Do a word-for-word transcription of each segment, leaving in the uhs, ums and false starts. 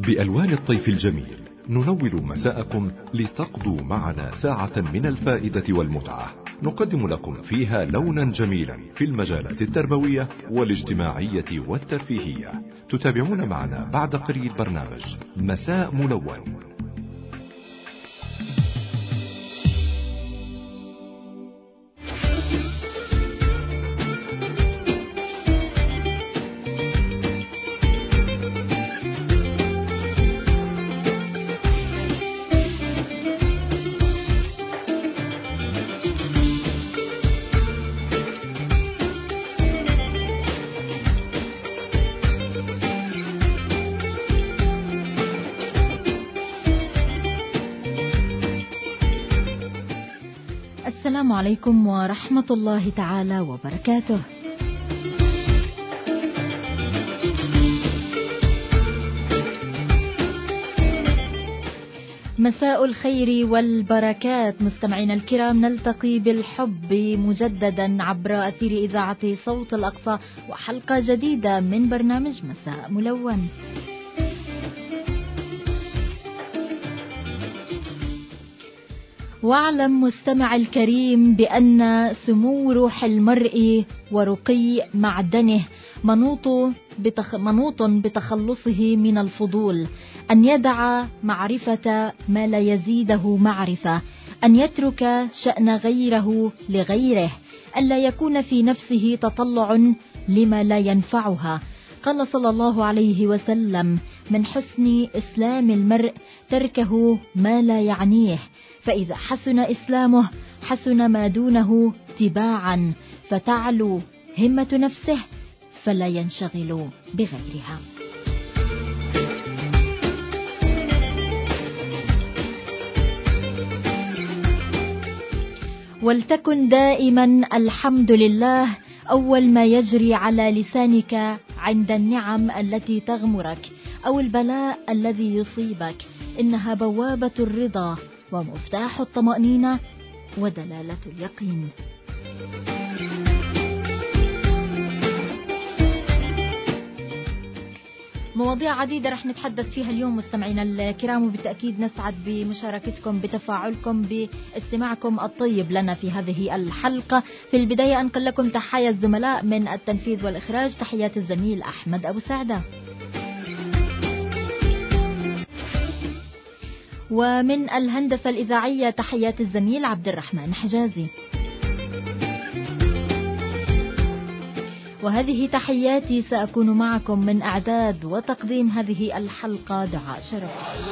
بألوان الطيف الجميل ننور مساءكم لتقضوا معنا ساعة من الفائدة والمتعة، نقدم لكم فيها لونا جميلا في المجالات التربوية والاجتماعية والترفيهية. تتابعون معنا بعد قليل برنامج مساء ملون. السلام عليكم ورحمة الله تعالى وبركاته. مساء الخير والبركات مستمعينا الكرام، نلتقي بالحب مجددا عبر أثير إذاعة صوت الأقصى وحلقة جديدة من برنامج مساء ملون. واعلم مستمع الكريم بأن سمو روح المرء ورقي معدنه منوط بتخ... منوط بتخلصه من الفضول، أن يدع معرفة ما لا يزيده معرفة، أن يترك شأن غيره لغيره، أن لا يكون في نفسه تطلع لما لا ينفعها. قال صلى الله عليه وسلم: من حسن إسلام المرء تركه ما لا يعنيه، فإذا حسن إسلامه حسن ما دونه تباعا، فتعلو همة نفسه فلا ينشغل بغيرها. ولتكن دائما الحمد لله أول ما يجري على لسانك عند النعم التي تغمرك أو البلاء الذي يصيبك، إنها بوابة الرضا ومفتاح الطمأنينة ودلالة اليقين. مواضيع عديدة رح نتحدث فيها اليوم مستمعينا الكرام، وبالتأكيد نسعد بمشاركتكم بتفاعلكم باستماعكم الطيب لنا في هذه الحلقة. في البداية أنقل لكم تحايا الزملاء من التنفيذ والإخراج، تحيات الزميل أحمد أبو سعدة، ومن الهندسة الإذاعية تحيات الزميل عبد الرحمن حجازي. وهذه تحياتي، سأكون معكم من إعداد وتقديم هذه الحلقة دعاء شرف.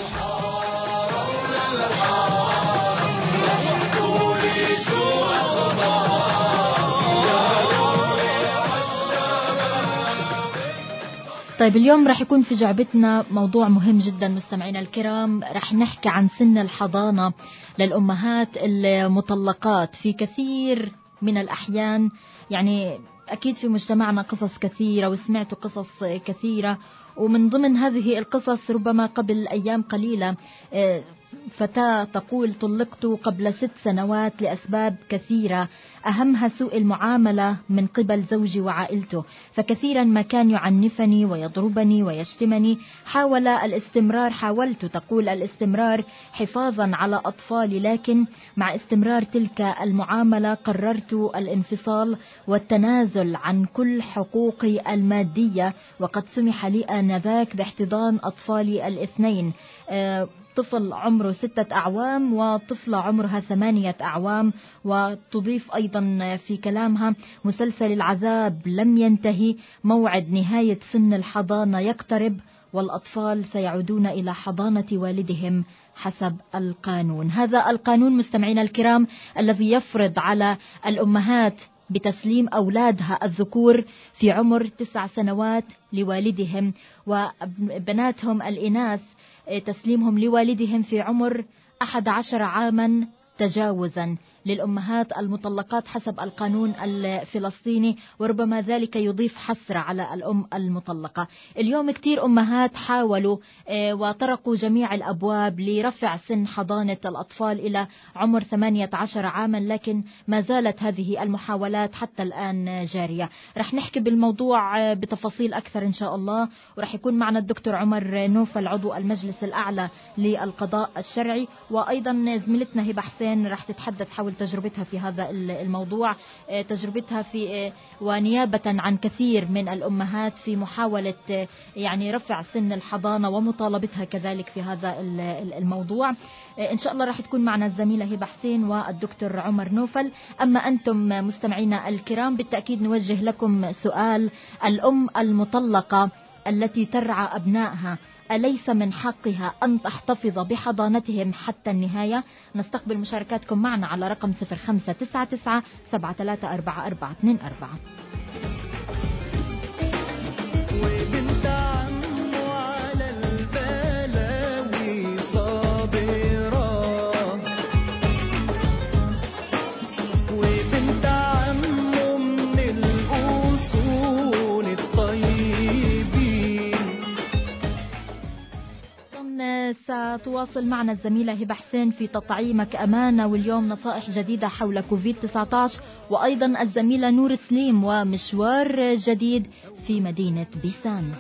طيب اليوم رح يكون في جعبتنا موضوع مهم جدا مستمعينا الكرام، رح نحكي عن سن الحضانة للأمهات المطلقات. في كثير من الأحيان يعني أكيد في مجتمعنا قصص كثيرة وسمعت قصص كثيرة، ومن ضمن هذه القصص ربما قبل أيام قليلة فتاة تقول: طلقت قبل ست سنوات لأسباب كثيرة، أهمها سوء المعاملة من قبل زوجي وعائلته، فكثيرا ما كان يعنفني ويضربني ويشتمني. حاول الاستمرار حاولت تقول الاستمرار حفاظا على أطفالي، لكن مع استمرار تلك المعاملة قررت الانفصال والتنازل عن كل حقوقي المادية، وقد سمح لي آنذاك باحتضان أطفالي الاثنين، طفل عمره ستة أعوام وطفلة عمرها ثمانية أعوام. وتضيف أيضا في كلامها: مسلسل العذاب لم ينتهي، موعد نهاية سن الحضانة يقترب، والأطفال سيعودون إلى حضانة والدهم حسب القانون. هذا القانون مستمعينا الكرام الذي يفرض على الأمهات بتسليم أولادها الذكور في عمر تسع سنوات لوالدهم، وبناتهم الإناث تسليمهم لوالدهم في عمر أحد عشر عاما تجاوزا. للأمهات المطلقات حسب القانون الفلسطيني، وربما ذلك يضيف حسرة على الأم المطلقة. اليوم كتير أمهات حاولوا وطرقوا جميع الأبواب لرفع سن حضانة الأطفال إلى عمر ثمانية عشر عاما، لكن ما زالت هذه المحاولات حتى الآن جارية. رح نحكي بالموضوع بتفاصيل أكثر إن شاء الله، ورح يكون معنا الدكتور عمر نوفل عضو المجلس الأعلى للقضاء الشرعي، وأيضا زميلتنا هبة حسين رح تتحدث حول تجربتها في هذا الموضوع، تجربتها في ونيابة عن كثير من الأمهات في محاولة يعني رفع سن الحضانة ومطالبتها كذلك في هذا الموضوع. إن شاء الله رح تكون معنا الزميلة هبة حسين والدكتور عمر نوفل. أما أنتم مستمعينا الكرام، بالتأكيد نوجه لكم سؤال: الأم المطلقة التي ترعى أبنائها أليس من حقها أن تحتفظ بحضانتهم حتى النهاية؟ نستقبل مشاركاتكم معنا على رقم صفر خمسة تسعة تسعة سبعة ثلاثة أربعة أربعة اثنين أربعة. ستواصل معنا الزميلة هبة حسين في تطعيمك أمانة، واليوم نصائح جديدة حول كوفيد تسعة عشر، وأيضا الزميلة نور سليم ومشوار جديد في مدينة بيسان.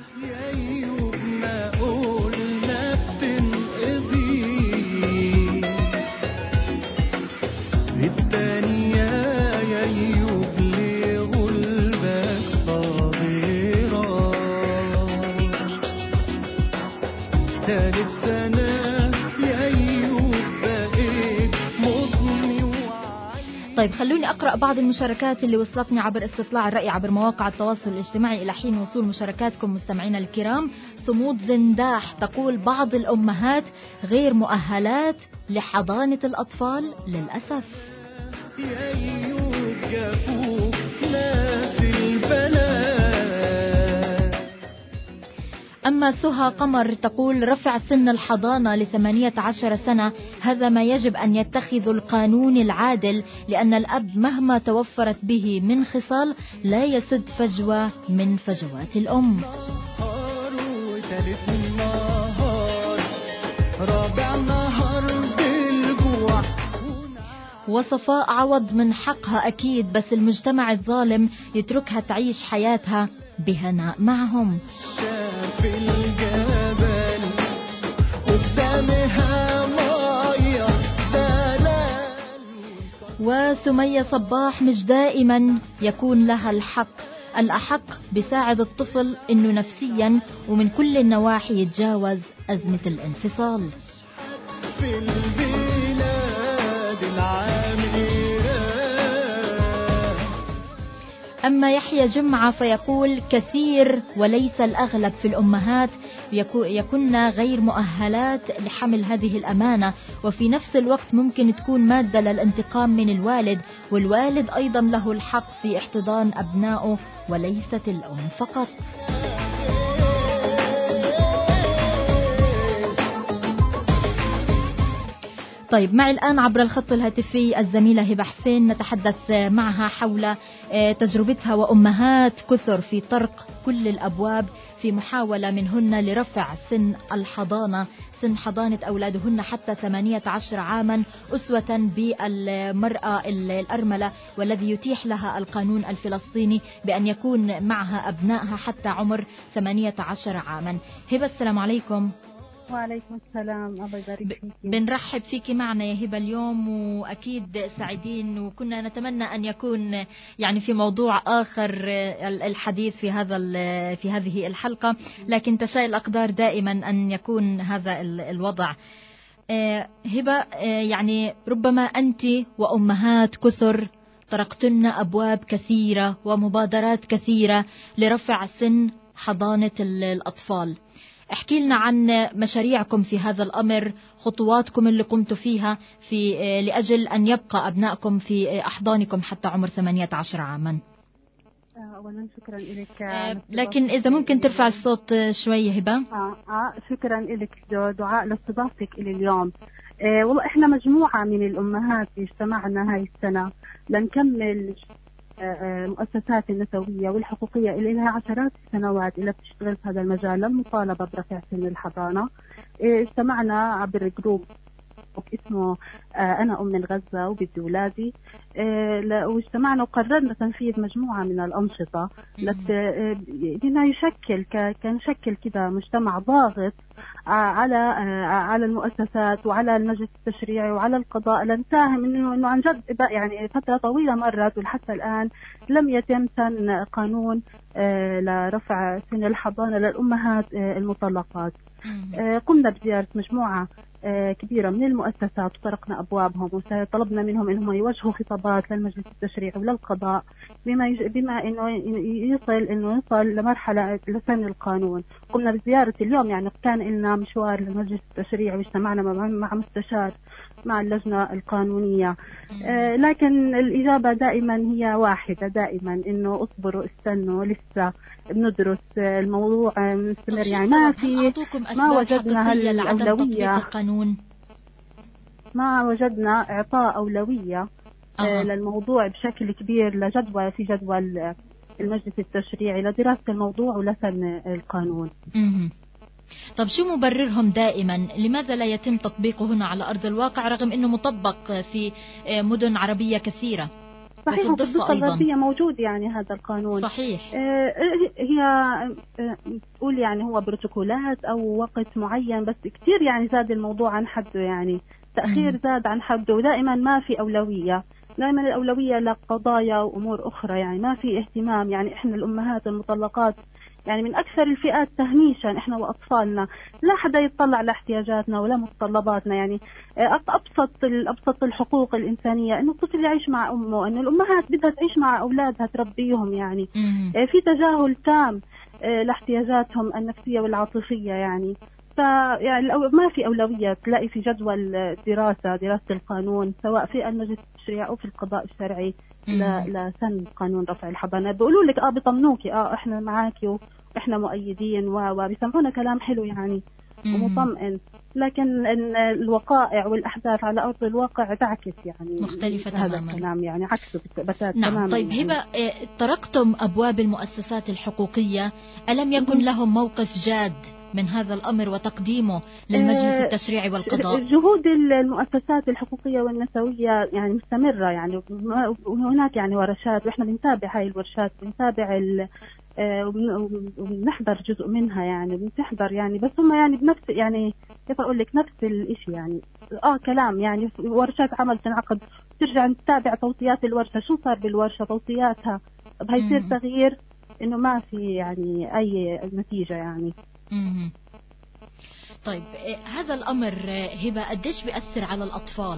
طيب خلوني أقرأ بعض المشاركات اللي وصلتني عبر استطلاع الرأي عبر مواقع التواصل الاجتماعي إلى حين وصول مشاركاتكم مستمعينا الكرام. صمود زنداح تقول: بعض الأمهات غير مؤهلات لحضانة الأطفال للأسف. أما سهى قمر تقول: رفع سن الحضانة لثمانية عشر سنة هذا ما يجب أن يتخذ القانون العادل، لأن الأب مهما توفرت به من خصال لا يسد فجوة من فجوات الأم. وصفاء عوض: من حقها أكيد، بس المجتمع الظالم يتركها تعيش حياتها بهناء معهم. وسمية صباح: مش دائما يكون لها الحق، الأحق بساعد الطفل إنه نفسيا ومن كل النواحي يتجاوز أزمة الانفصال. أما يحيى جمعة فيقول: كثير وليس الأغلب في الأمهات يكون غير مؤهلات لحمل هذه الأمانة، وفي نفس الوقت ممكن تكون مادة للانتقام من الوالد، والوالد أيضا له الحق في احتضان أبنائه وليست الأم فقط. طيب معي الآن عبر الخط الهاتفي الزميلة هبة حسين، نتحدث معها حول تجربتها وأمهات كثر في طرق كل الأبواب في محاولة منهن لرفع سن الحضانة، سن حضانة أولادهن حتى ثمانية عشر عاما، أسوة بالمرأة الأرملة والذي يتيح لها القانون الفلسطيني بأن يكون معها أبنائها حتى عمر ثمانية عشر عاما. هبة السلام عليكم. وعليكم السلام، الله يبارك فيك. بنرحب فيك معنا يا هبة اليوم، وأكيد سعيدين، وكنا نتمنى أن يكون يعني في موضوع آخر الحديث في هذا في هذه الحلقة، لكن تشاء الأقدار دائما أن يكون هذا الوضع. هبة، يعني ربما أنت وأمهات كثر طرقتن أبواب كثيرة ومبادرات كثيرة لرفع سن حضانة الأطفال. احكي لنا عن مشاريعكم في هذا الأمر، خطواتكم اللي قمتوا فيها في لأجل أن يبقى أبنائكم في أحضانكم حتى عمر ثمانية عشر عاما. أولا شكرا لك. آه لكن إذا ممكن ترفع الصوت شوية هبة. آه, آه شكرا لك دعاء لاستضافتك إلي اليوم. آه والله إحنا مجموعة من الأمهات اجتمعنا هاي السنة لنكمل المؤسسات النسوية والحقوقية اللي لها عشرات السنوات اللي بتشتغل في هذا المجال للمطالبة برفع سن الحضانة. اجتمعنا عبر جروب اسمه أنا أم من غزة وبدي أولادي، واجتمعنا وقررنا تنفيذ مجموعة من الأنشطة بما يشكل كنشكل كده مجتمع ضاغط على على المؤسسات وعلى المجلس التشريعي وعلى القضاء لنساهم إنه إنه عن جد يعني فترة طويلة مرت ولحتى الآن لم يتم سن قانون لرفع سن الحضانة للأمهات المطلقات. قمنا بزيارة مجموعة كبيرة من المؤسسات وطرقنا أبوابهم وطلبنا منهم أنهم يوجهوا خطابات للمجلس التشريعي وللقضاء بما يج... بما إنه يصل إنه يصل لمرحلة لسن القانون. قمنا بزيارة اليوم، يعني كان لنا مشوار للمجلس التشريعي واجتمعنا مع مستشار مع اللجنة القانونية، آه لكن الإجابة دائما هي واحدة، دائما إنه اصبروا استنوا لسه بندرس الموضوع مستمر. يعني ما في ما وجدنا هالأولوية القانون، ما وجدنا إعطاء أولوية آه. للموضوع بشكل كبير لجدوى في جدول المجلس التشريعي لدراسة الموضوع ولسن القانون. مم. طب شو مبررهم دائما؟ لماذا لا يتم تطبيقه هنا على أرض الواقع رغم أنه مطبق في مدن عربية كثيرة؟ صحيح، وفي الضفة الغربية موجود يعني هذا القانون. صحيح. هي تقول يعني هو بروتوكولات أو وقت معين، بس كثير يعني زاد الموضوع عن حده، يعني تأخير زاد عن حده، ودائما ما في أولوية، دائما الأولوية لقضايا وأمور أخرى، يعني ما في اهتمام. يعني إحنا الأمهات المطلقات يعني من أكثر الفئات تهميشا إحنا وأطفالنا، لا حدا يطلع لاحتياجاتنا ولا متطلباتنا. يعني أبسط أبسط الحقوق الإنسانية إنه الطفل يعيش مع أمه، إنه الأمهات بدها تعيش مع أولادها تربيهم، يعني في تجاهل تام لاحتياجاتهم النفسية والعاطفية. يعني فيعني ما في أولوية تلاقي في جدول الدراسة دراسة القانون سواء في المجلس التشريعي أو في القضاء الشرعي لسن قانون رفع الحضانة. بيقولوا لك اه بيطمنوكي اه احنا معاكي واحنا مؤيدين وبيسمعونا كلام حلو يعني ومطمئن، لكن الوقائع والأحداث على أرض الواقع تعكس يعني مختلفة هذا تماما. الكلام، يعني عكسه بتات نعم. تماما. طيب يعني. هبة، طرقتم أبواب المؤسسات الحقوقية، ألم يكن لهم موقف جاد من هذا الأمر وتقديمه للمجلس التشريعي والقضاء؟ جهود المؤسسات الحقوقية والنسوية يعني مستمرة، يعني وهناك يعني ورشات وإحنا بنتابع هاي الورشات، بنتابع ال وبنحضر جزء منها، يعني بنحضر يعني بس هم يعني بنفس يعني كيف أقول لك نفس الإشي، يعني آه كلام يعني ورشات عمل تنعقد ترجع نتابع توصيات الورشة، شو صار بالورشة توصياتها، طب هيصير تغيير؟ إنه ما في يعني أي نتيجة يعني. مم. طيب هذا الأمر هبة قديش بيأثر على الأطفال؟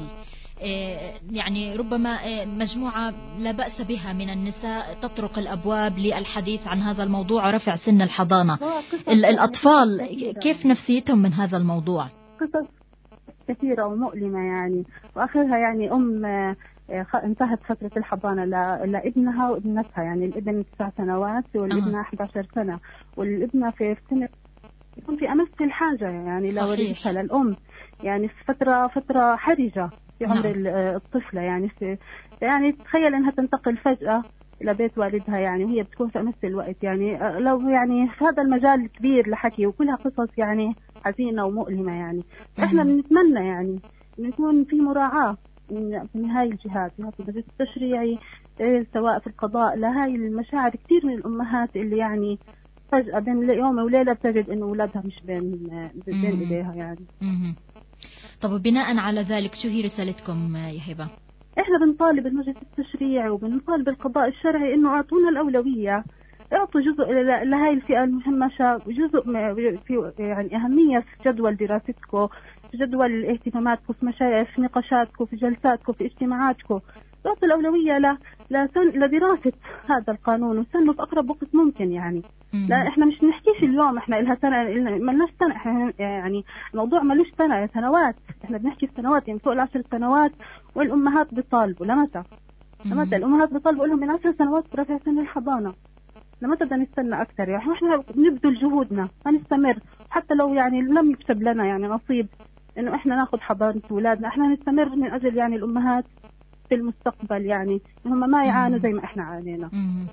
يعني ربما مجموعة لا بأس بها من النساء تطرق الأبواب للحديث عن هذا الموضوع ورفع سن الحضانة، الأطفال كيف نفسيتهم من هذا الموضوع؟ قصص كثيرة ومؤلمة يعني، وآخرها يعني أم انتهت فترة الحضانة لابنها وابنتها، يعني الابن تسع سنوات والابنة أحد عشر سنة، والابنة في سنة يكون في أمس الحاجة يعني لوالدتها للأم، يعني في فترة فترة حرجة في عمر نعم. الطفلة يعني في يعني تخيل أنها تنتقل فجأة إلى بيت والدها، يعني وهي بتكون في أمس الوقت، يعني لو يعني في هذا المجال كبير لحكي وكلها قصص يعني حزينة ومؤلمة. يعني إحنا بنتمنى يعني نكون في مراعاة من هاي الجهات، جهات المجلس التشريعي سواء في القضاء لهاي المشاعر. كثير من الأمهات اللي يعني فجأة بين يوم وليلة بتجد إنه أولادها مش بين بين إيديها يعني. مم. طب بناء على ذلك شو هي رسالتكم يا هبة؟ إحنا بنطالب المجلس التشريعي وبنطالب القضاء الشرعي إنه أعطونا الأولوية، أعطوا جزء لهاي الفئة المهمشة، جزء في يعني أهمية في جدول دراستكم، في جدول اهتماماتكم، في مشايخ في نقاشاتكم، في جلساتكم، في اجتماعاتكم، أعطوا الأولوية ل لدراسة هذا القانون وسنه في أقرب وقت ممكن يعني. لا احنا مش نحكيش اليوم احنا لها سنه مالناش سنه، احنا يعني الموضوع مالوش سنه سنوات، احنا بنحكي في سنوات يعني فوق العشر سنوات، والامهات بيطالبوا لمتى؟ لمتى الامهات بيطالبوا لهم من عشر سنوات برفع سن الحضانه؟ لمتى بدنا نستنى اكثر؟ يعني احنا بنبذل جهودنا هنستمر حتى لو يعني لم يكتب لنا يعني نصيب إنه إحنا ناخذ حضانة أولادنا، إحنا نستمر من أجل يعني الأمهات في المستقبل، يعني هم ما يعانوا زي ما إحنا عانينا.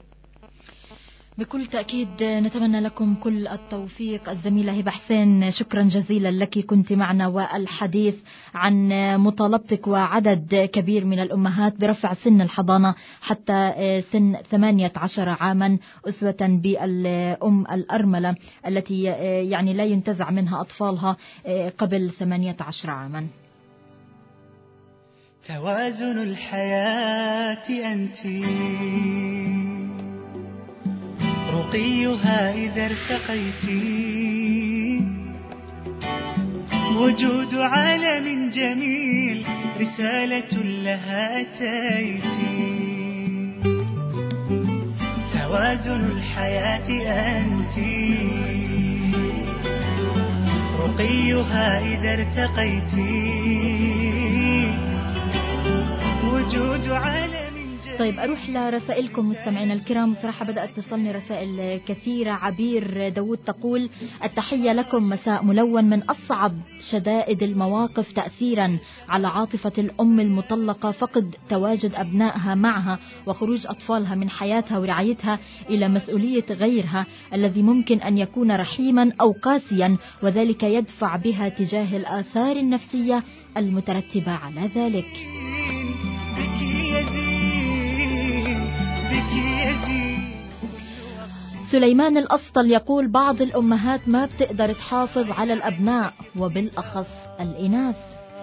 بكل تأكيد نتمنى لكم كل التوفيق. الزميلة هبة حسين، شكرا جزيلا لك، كنت معنا والحديث عن مطالبتك وعدد كبير من الأمهات برفع سن الحضانة حتى سن ثمانية عشر عاما، أسوة بالأم الأرملة التي يعني لا ينتزع منها أطفالها قبل ثمانية عشر عاما. توازن الحياة أنتِ رقيها إذا ارتقيت، وجود عالم جميل رسالة لها أتيت. توازن الحياة أنت رقيها إذا ارتقيت، وجود عالم. طيب أروح لرسائلكم مستمعينا الكرام. صراحة بدأت تصلني رسائل كثيرة. عبير داود تقول: التحية لكم، مساء ملون. من أصعب شدائد المواقف تأثيرا على عاطفة الأم المطلقة فقد تواجد أبنائها معها وخروج أطفالها من حياتها ورعايتها إلى مسؤولية غيرها الذي ممكن أن يكون رحيما أو قاسيا، وذلك يدفع بها تجاه الآثار النفسية المترتبة على ذلك. سليمان الأسطل يقول: بعض الأمهات ما بتقدر تحافظ على الأبناء وبالأخص الإناث.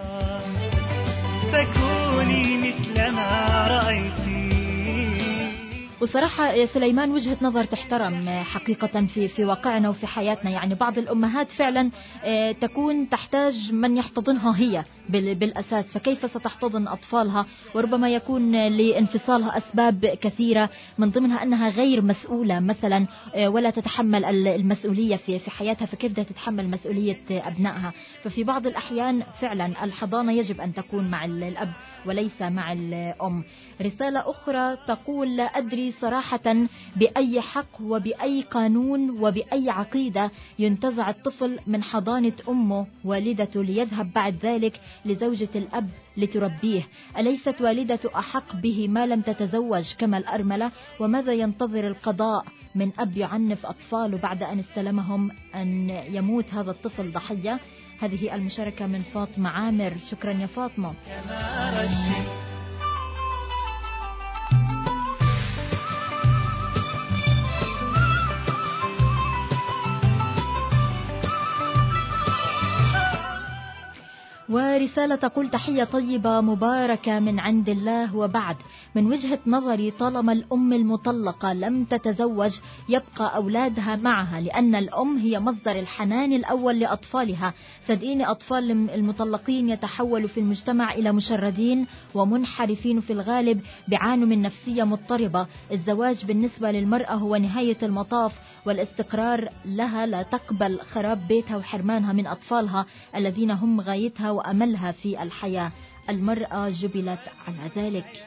فكوني مثل ما رأيتي. وصراحة يا سليمان وجهة نظر تحترم حقيقة في في واقعنا وفي حياتنا. يعني بعض الأمهات فعلا تكون تحتاج من يحتضنها هي بالأساس، فكيف ستحتضن أطفالها؟ وربما يكون لانفصالها أسباب كثيرة، من ضمنها أنها غير مسؤولة مثلا ولا تتحمل المسؤولية في في حياتها، فكيف بدها تتحمل مسؤولية أبنائها؟ ففي بعض الأحيان فعلا الحضانة يجب أن تكون مع الأب وليس مع الأم. رسالة أخرى تقول: لا أدري صراحة بأي حق وبأي قانون وبأي عقيدة ينتزع الطفل من حضانة أمه والدته ليذهب بعد ذلك لزوجة الأب لتربيه. أليست والدته أحق به ما لم تتزوج كما الأرملة؟ وماذا ينتظر القضاء من أب يعنف أطفاله بعد أن استلمهم أن يموت هذا الطفل ضحية؟ هذه المشاركة من فاطمة عامر. شكرا يا فاطمة. ورسالة تقول: تحية طيبة مباركة من عند الله، وبعد من وجهة نظري طالما الأم المطلقة لم تتزوج يبقى أولادها معها، لأن الأم هي مصدر الحنان الأول لأطفالها. صدقيني أطفال المطلقين يتحولوا في المجتمع إلى مشردين ومنحرفين، في الغالب بيعانوا من نفسية مضطربة. الزواج بالنسبة للمرأة هو نهاية المطاف، والاستقرار لها لا تقبل خراب بيتها وحرمانها من أطفالها الذين هم غايتها وأملها في الحياة. المرأة جبلت على ذلك.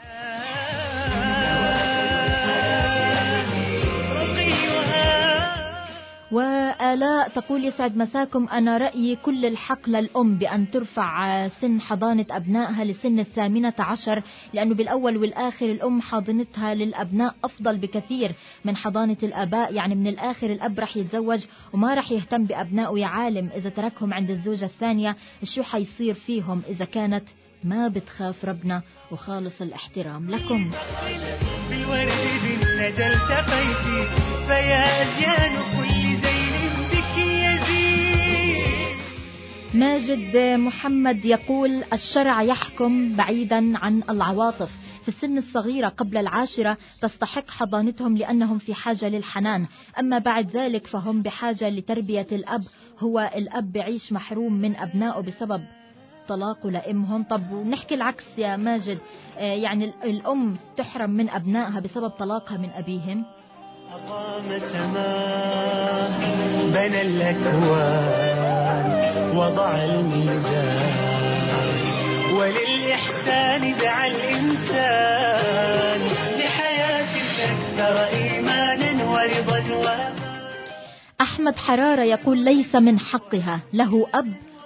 وآلاء تقول: يسعد مساكم، أنا رأيي كل الحق للأم بأن ترفع سن حضانة أبنائها لسن الثامنة عشر، لأنه بالأول والآخر الأم حاضنتها للأبناء أفضل بكثير من حضانة الآباء. يعني من الآخر الأب رح يتزوج وما رح يهتم بأبنائه. يا عالم إذا تركهم عند الزوجة الثانية شو حيصير فيهم إذا كانت ما بتخاف ربنا وخالص الاحترام لكم. بالورد بالندى التقيتي فيا أزيان كل زين بك يزيد. ماجد محمد يقول: الشرع يحكم بعيدا عن العواطف. في السن الصغيرة قبل العاشرة تستحق حضانتهم لأنهم في حاجة للحنان، أما بعد ذلك فهم بحاجة لتربية الأب. هو الأب يعيش محروم من أبنائه بسبب طلاق لأمهم. طب ونحكي العكس يا ماجد، آه يعني الأم تحرم من أبنائها بسبب طلاقها من أبيهم. أقام سماه بنى الأكوان وضع الميزان وللإحسان دعا الإنسان لحياة أكثر إيمانا ورضا وأمان. أحمد حرارة يقول: ليس من حقها، له أب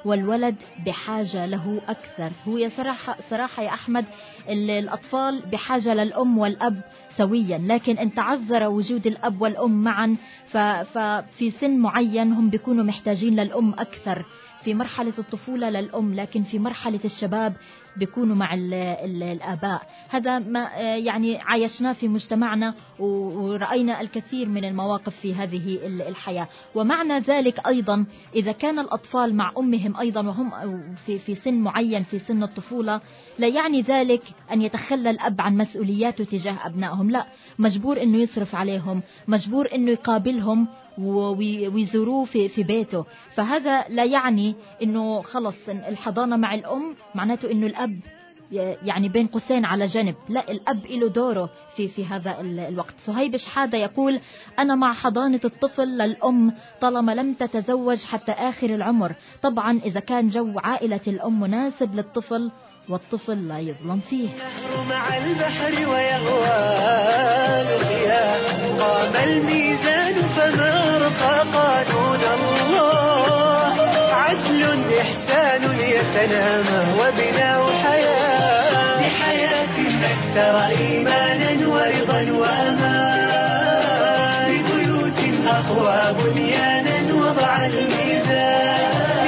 والولد بحاجة له أكثر. هو صراحة, صراحة يا أحمد الأطفال بحاجة للأم والأب سويا، لكن إن تعذر وجود الأب والأم معا ففي سن معين هم بيكونوا محتاجين للأم أكثر. في مرحلة الطفولة للأم، لكن في مرحلة الشباب بيكونوا مع ال ال الآباء. هذا ما يعني عايشناه في مجتمعنا ورأينا الكثير من المواقف في هذه الحياة. ومعنى ذلك أيضا إذا كان الأطفال مع أمهم أيضا وهم في في سن معين في سن الطفولة، لا يعني ذلك أن يتخلى الأب عن مسؤولياته تجاه أبنائهم، لا، مجبور أنه يصرف عليهم، مجبور أنه يقابلهم ويزوروه في في بيته. فهذا لا يعني انه خلص الحضانة مع الام معناته انه الاب يعني بين قوسين على جنب، لا، الاب له دوره في في هذا الوقت. صهيب شحادة يقول: انا مع حضانة الطفل للام طالما لم تتزوج حتى اخر العمر، طبعا اذا كان جو عائلة الام مناسب للطفل والطفل لا يظلم فيه. مع البحر ويغوان الرياح قام الميزان فما رقى قانون الله، عدل إحسان يتنامى وبناء حياة بحياة أكثر إيمانا ورضا وأمان، لبيوت أقوى بنيانا وضع الميزان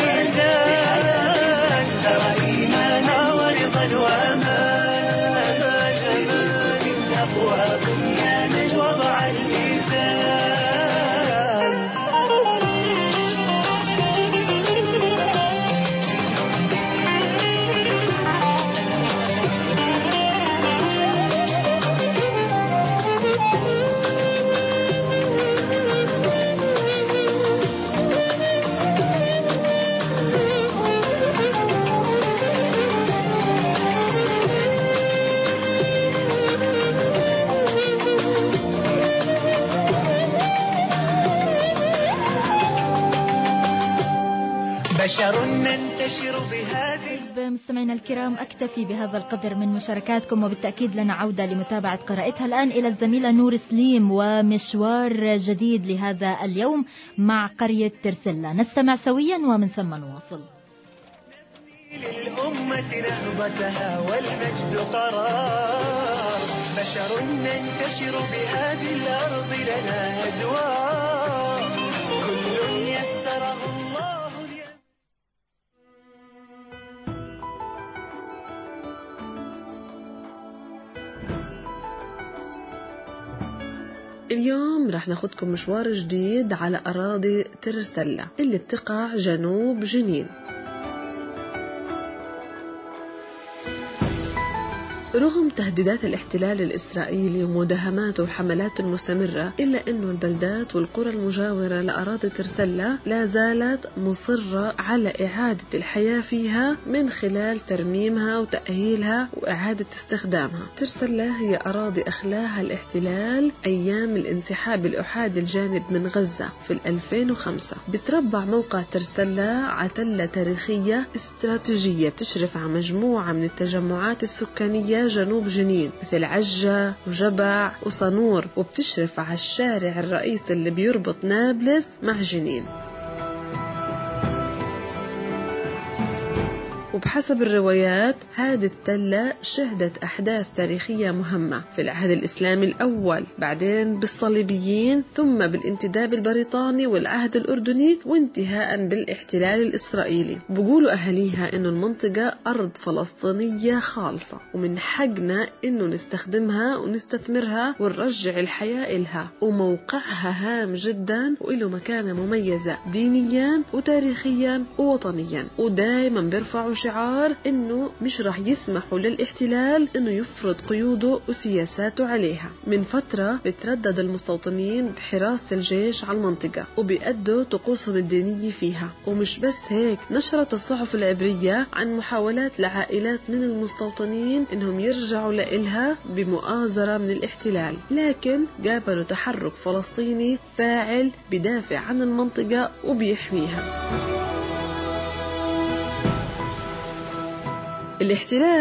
بشر ننتشر بهذه. مستمعينا الكرام، أكتفي بهذا القدر من مشاركاتكم، وبالتأكيد لنا عودة لمتابعة قراءتها الآن إلى الزميلة نور سليم ومشوار جديد لهذا اليوم مع قرية ترسلة. نستمع سويا ومن ثم نواصل. للأمة نهضتها والمجد قرار، بشر ننتشر بهذه الأرض لنا أدوار، كل يسره الله. اليوم رح ناخدكم مشوار جديد على أراضي ترسلة اللي بتقع جنوب جنين. رغم تهديدات الاحتلال الإسرائيلي ومداهماته وحملاته المستمرة، إلا أنه البلدات والقرى المجاورة لأراضي ترسلة لا زالت مصرة على إعادة الحياة فيها من خلال ترميمها وتأهيلها وإعادة استخدامها. ترسلة هي أراضي أخلاها الاحتلال أيام الانسحاب الأحادي الجانب من غزة في ألفين وخمسة. بتربع موقع ترسلة عتلة تاريخية استراتيجية بتشرف على مجموعة من التجمعات السكانية جنوب جنين مثل عجة وجبع وصنور، وبتشرف على الشارع الرئيسي اللي بيربط نابلس مع جنين. وبحسب الروايات هذه التلة شهدت أحداث تاريخية مهمة في العهد الإسلامي الأول، بعدين بالصليبيين، ثم بالانتداب البريطاني والعهد الأردني، وانتهاء بالاحتلال الإسرائيلي. بيقولوا أهليها إنه المنطقة أرض فلسطينية خالصة، ومن حقنا إنه نستخدمها ونستثمرها ونرجع الحياة إلها، وموقعها هام جدا وإله مكانة مميزة دينيا وتاريخيا ووطنيا، ودائما بيرفعوا شعار إنه مش رح يسمحوا للاحتلال إنه يفرض قيوده وسياساته عليها. من فترة بتردد المستوطنين بحراسة الجيش على المنطقة وبيأدوا طقوسهم الدينية فيها. ومش بس هيك، نشرت الصحف العبرية عن محاولات لعائلات من المستوطنين إنهم يرجعوا لإلها بمؤازرة من الاحتلال، لكن قابلوا تحرك فلسطيني فاعل بدافع عن المنطقة وبيحميها. الاحتلال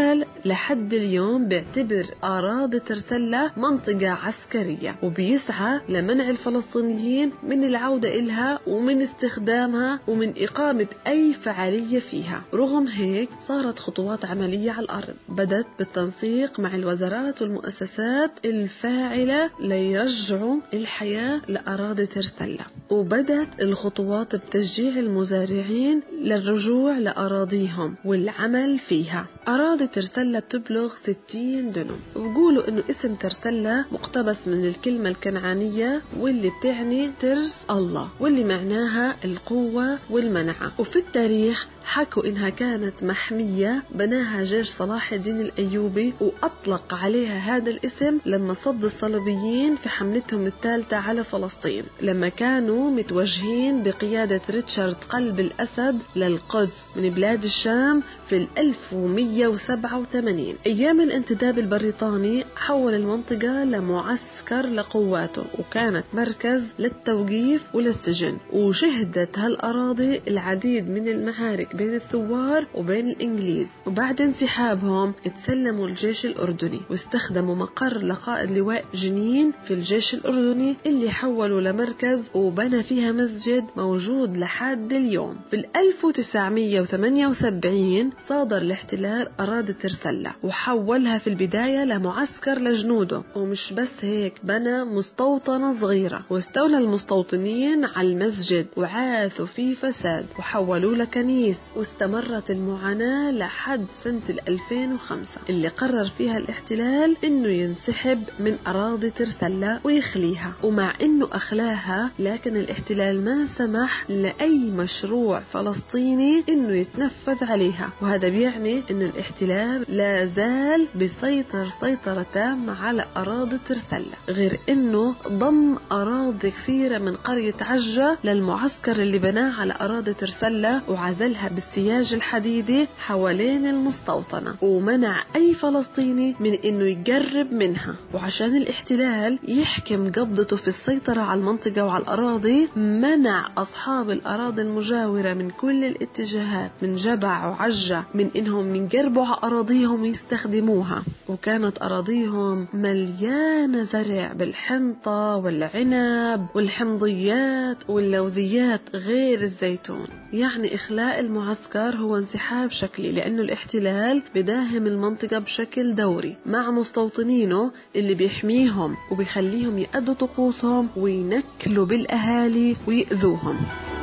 لحد اليوم بيعتبر أراضي ترسلة منطقة عسكرية، وبيسعى لمنع الفلسطينيين من العودة إلها ومن استخدامها ومن إقامة أي فعالية فيها. رغم هيك صارت خطوات عملية على الأرض، بدت بالتنسيق مع الوزارات والمؤسسات الفاعلة ليرجعوا الحياة لأراضي ترسلة، وبدت الخطوات بتشجيع المزارعين للرجوع لأراضيهم والعمل فيها. أراضي ترسلة بتبلغ ستين دنم، وبقولوا إنه اسم ترسلة مقتبس من الكلمة الكنعانية واللي بتعني ترس الله، واللي معناها القوة والمنعة. وفي التاريخ حكوا إنها كانت محمية بناها جيش صلاح الدين الأيوبي، وأطلق عليها هذا الاسم لما صد الصليبيين في حملتهم الثالثة على فلسطين، لما كانوا متوجهين بقيادة ريتشارد قلب الأسد للقدس من بلاد الشام في ألف ومئة وسبعة وثمانين. أيام الانتداب البريطاني حول المنطقة لمعسكر لقواته، وكانت مركز للتوقيف وللسجن، وشهدت هالأراضي العديد من المعارك بين الثوار وبين الإنجليز. وبعد انسحابهم اتسلموا الجيش الأردني، واستخدموا مقر لقائد لواء جنين في الجيش الأردني اللي حولوا لمركز وبنى فيها مسجد موجود لحد اليوم. في ألف وتسعمئة وثمانية وسبعين صادر الاحتلال أراضي ترسلة وحولها في البداية لمعسكر لجنوده، ومش بس هيك، بنى مستوطنة صغيرة واستولى المستوطنين على المسجد وعاثوا فيه فساد وحولوا لكنيس. واستمرت المعاناة لحد سنة ألفين وخمسة اللي قرر فيها الاحتلال انه ينسحب من أراضي ترسلة ويخليها. ومع انه اخلاها، لكن الاحتلال ما سمح لأي مشروع فلسطيني انه يتنفذ عليها، وهذا بيعني انه الاحتلال لا زال بيسيطر سيطرة تامة على أراضي ترسلة، غير انه ضم أراضي كثيرة من قرية عجة للمعسكر اللي بناه على أراضي ترسلة، وعزلها بالسياج الحديدي حوالين المستوطنة، ومنع أي فلسطيني من إنه يقرب منها. وعشان الاحتلال يحكم قبضته في السيطرة على المنطقة وعلى الأراضي، منع أصحاب الأراضي المجاورة من كل الاتجاهات من جبع وعجة من إنهم يقربوا على أراضيهم ويستخدموها. وكانت أراضيهم مليانة زرع بالحنطة والعنب والحمضيات واللوزيات غير الزيتون. يعني إخلاء المعسكر هو انسحاب شكلي، لأنه الاحتلال بداهم المنطقة بشكل دوري مع مستوطنينه اللي بيحميهم وبيخليهم يأدوا طقوسهم وينكلوا بالأهالي ويأذوهم.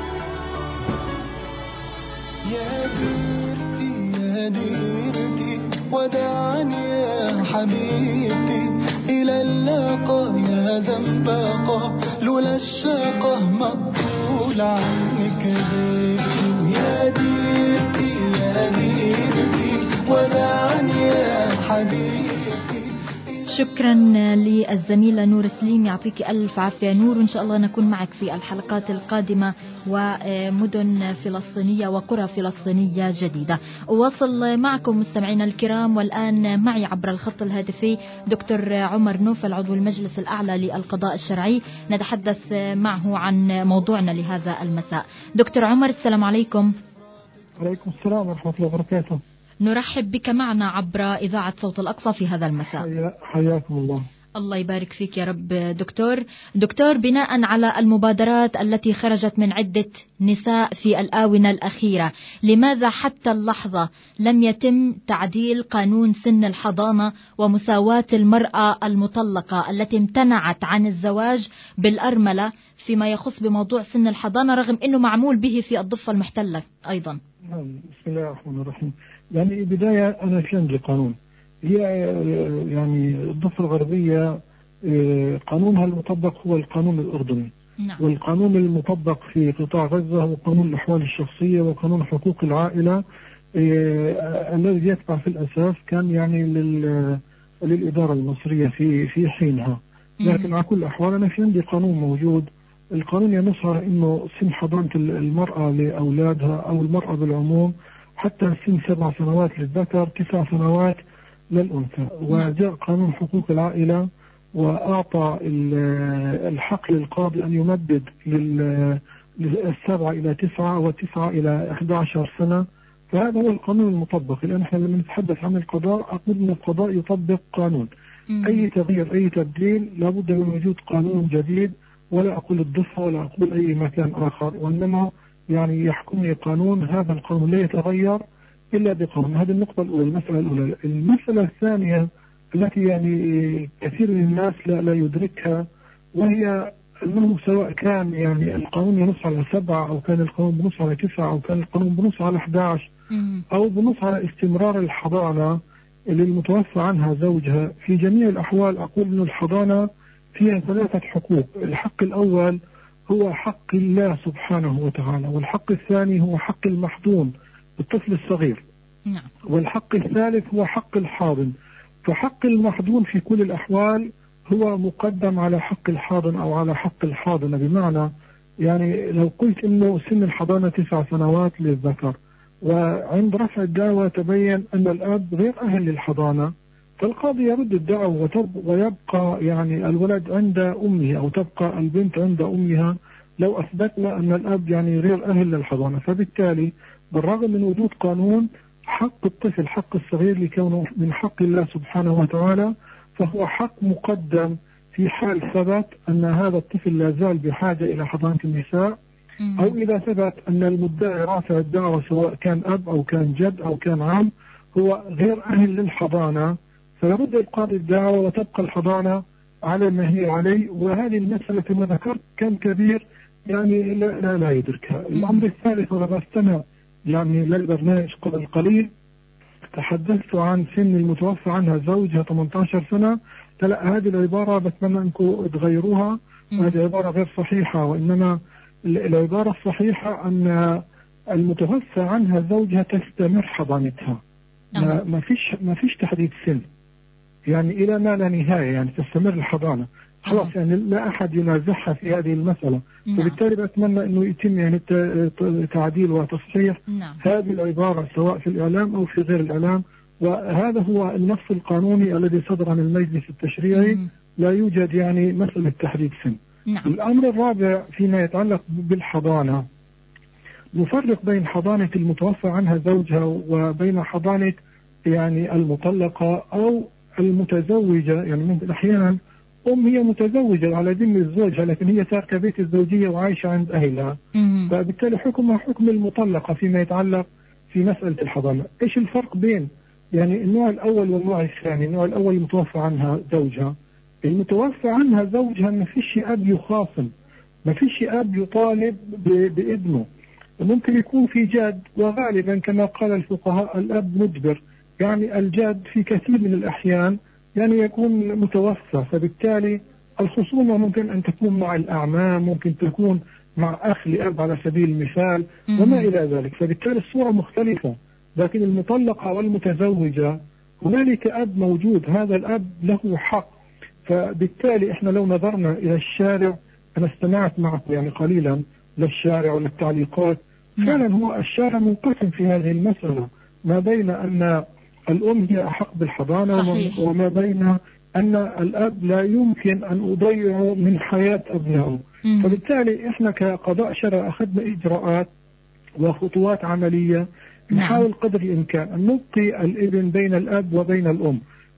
يا ديرتي يا ديرتي ودعني يا حبيبتي إلى اللقاء يا زنبقة، لولا الشقة مقبول عنك ديرتي. يا ديرتي يا ديرتي ودعني يا حبيبتي. شكرا للزميلة نور سليم، يعطيك ألف عافية نور، وإن شاء الله نكون معك في الحلقات القادمة ومدن فلسطينية وقرى فلسطينية جديدة. أواصل معكم مستمعينا الكرام، والآن معي عبر الخط الهاتفي دكتور عمر نوفل عضو المجلس الأعلى للقضاء الشرعي، نتحدث معه عن موضوعنا لهذا المساء. دكتور عمر، السلام عليكم. عليكم السلام ورحمة الله وبركاته. نرحب بك معنا عبر إذاعة صوت الأقصى في هذا المساء. حياكم الله. الله يبارك فيك يا رب. دكتور دكتور بناء على المبادرات التي خرجت من عدة نساء في الآونة الأخيرة، لماذا حتى اللحظة لم يتم تعديل قانون سن الحضانة ومساواة المرأة المطلقة التي امتنعت عن الزواج بالأرملة فيما يخص بموضوع سن الحضانة، رغم أنه معمول به في الضفة المحتلة أيضا؟ بسم الله الرحمن الرحيم. يعني بداية أنا في عندي قانون، هي يعني الضفة الغربية قانونها المطبق هو القانون الأردني. نعم. والقانون المطبق في قطاع غزة هو قانون الأحوال الشخصية وقانون حقوق العائلة الذي يتبع في الأساس كان يعني للإدارة المصرية في في حينها. لكن على كل الأحوال أنا في عندي قانون موجود، القانون ينص على إنه سن حضانة المرأة لأولادها أو المرأة بالعموم حتى سن سبع سنوات للذكر، تسع سنوات للأنثى. وجاء قانون حقوق العائلة وأعطى الحق للقاضي أن يمدد للسبعة إلى تسعة وتسعة إلى أحد عشر سنة، فهذا هو القانون المطبق. الآن احنا لما نتحدث عن القضاء أقول أن القضاء يطبق قانون. مم. أي تغيير أي تبديل لابد من وجود قانون جديد، ولا أقول الضفة ولا أقول أي مكان آخر، وإنما يعني يحكمني قانون. هذا القانون لا يتغير إلا بقانون. هذه النقطة الأولى، المسألة الأولى. المسألة الثانية التي يعني كثير من الناس لا, لا يدركها، وهي أنه سواء كان يعني القانون ينص على سبعة أو كان القانون بنص على تسعة أو كان القانون بنص على أحد عشر أو بنص على استمرار الحضانة للمتوفى عنها زوجها، في جميع الأحوال أقول أن الحضانة فيها ثلاثة حقوق. الحق الأول هو حق الله سبحانه وتعالى، والحق الثاني هو حق المحضون الطفل الصغير، نعم. والحق الثالث هو حق الحاضن. فحق المحضون في كل الأحوال هو مقدم على حق الحاضن أو على حق الحاضنة. بمعنى يعني لو قلت إنه سن الحضانة تسع سنوات للذكر، وعند رفع الدعوة تبين أن الأب غير أهل للحضانة، فالقاضي يرد الدعوة ويبقى يعني الولد عند أمه أو تبقى البنت عند أمها لو أثبتنا أن الأب يعني غير أهل للحضانة. فبالتالي بالرغم من وجود قانون، حق الطفل حق الصغير لكونه من حق الله سبحانه وتعالى، فهو حق مقدم في حال ثبت أن هذا الطفل لا زال بحاجة إلى حضانة النساء، أو إذا ثبت أن المدعي رافع الدعوة سواء كان أب أو كان جد أو كان عم هو غير أهل للحضانة، فيرد القاضي الدعوة وتبقى الحضانة على ما هي عليه. وهذه المسألة كما ذكرت كان كبير يعني لا, لا, لا يدركها. الأمر الثالث، وأنا بستمع يعني للبرنامج قبل قليل تحدثت عن سن المتوفى عنها زوجها ثمانية عشر سنة. لا، هذه العبارة بتمنى أنكم تغيروها، هذه عبارة غير صحيحة، وإنما العبارة الصحيحة أن المتوفى عنها زوجها تستمر حضانتها. ما, ما فيش ما فيش تحديد سن، يعني إلى ما لا نهاية، يعني تستمر الحضانة خلاص، يعني لا أحد ينازعها في هذه المسألة. نعم. فبالتالي بتمنى أنه يتم يعني تعديل وتصحيح نعم. هذه العبارة سواء في الإعلام أو في غير الإعلام، وهذا هو النص القانوني الذي صدر عن المجلس التشريعي. مم. لا يوجد يعني مسألة تحديد سن. نعم. الأمر الرابع فيما يتعلق بالحضانة، نفرق بين حضانة المتوفى عنها زوجها وبين حضانة يعني المطلقة أو المتزوجة. يعني ممكن أحيانا أم هي متزوجة على ذمة زوجها لكن هي تاركة بيت الزوجية وعايشة عند أهلها، فبالتالي حكمها حكم المطلقة فيما يتعلق في مسألة الحضانة. إيش الفرق بين يعني النوع الأول والنوع الثاني؟ النوع الأول المتوفى عنها زوجها، المتوفى عنها زوجها ما فيش أب يخاصم، ما فيش أب يطالب بابنه. ممكن يكون في جد، وغالبا كما قال الفقهاء الأب مدبر، يعني الجد في كثير من الأحيان يعني يكون متوفى، فبالتالي الخصومة ممكن أن تكون مع الأعمام، ممكن تكون مع أخ لأب على سبيل المثال وما إلى ذلك، فبالتالي الصورة مختلفة. لكن المطلقة والمتزوجة هنالك أب موجود، هذا الأب له حق. فبالتالي إحنا لو نظرنا إلى الشارع، أنا استمعت معكم يعني قليلا للشارع وللتعليقات، فعلا هو الشارع منقسم في هذه المسألة، ما بين أن الأم هي أحق بالحضانة صحيح. وما بين أن الأب لا يمكن أن أضيعه من حياة أبنائه. فبالتالي إحنا كقضاء شرع أخذنا إجراءات وخطوات عملية نحاول قدر الإمكان أن نبقي الابن بين الأب وبين الأم.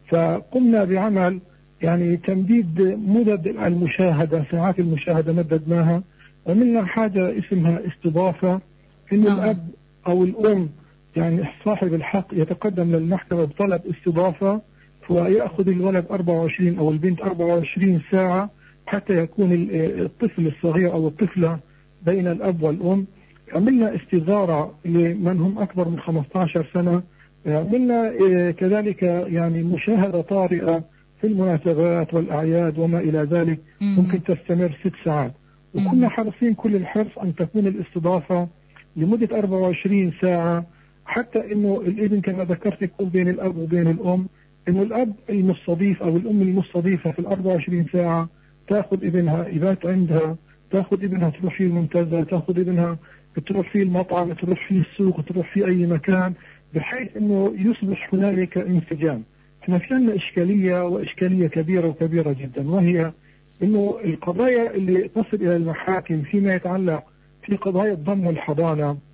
فقمنا بعمل يعني تمديد مدد المشاهدة، ساعات المشاهدة مددناها، ومنها حاجة اسمها استضافة، إن الأب أو الأم يعني صاحب الحق يتقدم للمحكمة بطلب استضافة، ويأخذ الولد أربعة وعشرين أو البنت أربعة وعشرين ساعة حتى يكون الطفل الصغير أو الطفلة بين الأب والأم. عملنا استزارة لمن هم أكبر من خمسة عشر سنة، عملنا كذلك يعني مشاهدة طارئة في المناسبات والأعياد وما إلى ذلك، ممكن تستمر ست ساعات، وكنا حريصين كل الحرص أن تكون الاستضافة لمدة أربعة وعشرين ساعة، حتى إنه الابن كما ذكرت يكون بين الأب وبين الأم، إنه الأب المستضيف أو الأم المستضيفة في الأربعة وعشرين ساعة تأخذ ابنها يبات عندها، تأخذ ابنها تروح فيه المنتزه، تأخذ ابنها تروح فيه المطعم، تروح فيه السوق، تروح فيه أي مكان، بحيث إنه يصبح هنالك انسجام. احنا في عندنا إشكالية وإشكالية كبيرة وكبيرة جدا، وهي إنه القضايا اللي تصل إلى المحاكم فيما يتعلق في قضايا الضم والحضانة